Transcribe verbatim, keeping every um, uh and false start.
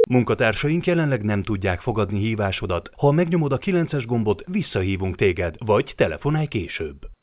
Munkatársaink jelenleg nem tudják fogadni hívásodat. Ha megnyomod a kilences gombot, visszahívunk téged, vagy telefonálj később.